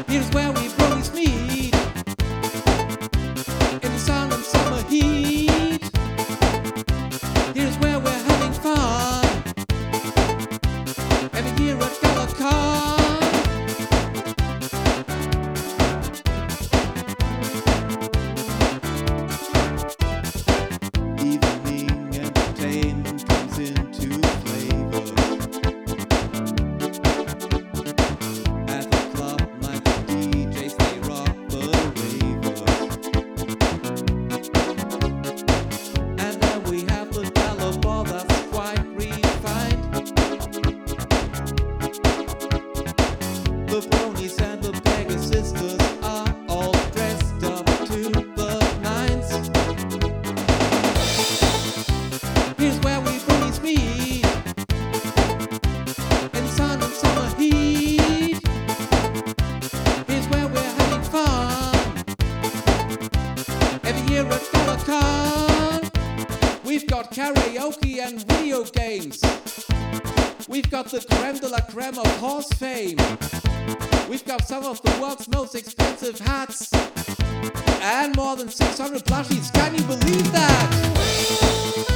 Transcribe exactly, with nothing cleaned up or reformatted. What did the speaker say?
Here's where we bronies meet, in the sun and summer heat. Here's where we're having fun, every year at GalaCon. Evening entertainment comes into flavor. At the club, like the D Js, they rock the ravers. And then we have the Gala Ball that's quite refined. The bronies and the Pegasisters are all dressed up to the nines. Here's where we bronies meet, in the sun and summer heat. Here's where we're having fun, every year at GalaCon. We've got karaoke and video games. We've got the creme de la creme of horse fame. We've got some of the world's most expensive hats, and more than six hundred plushies. Can you believe that?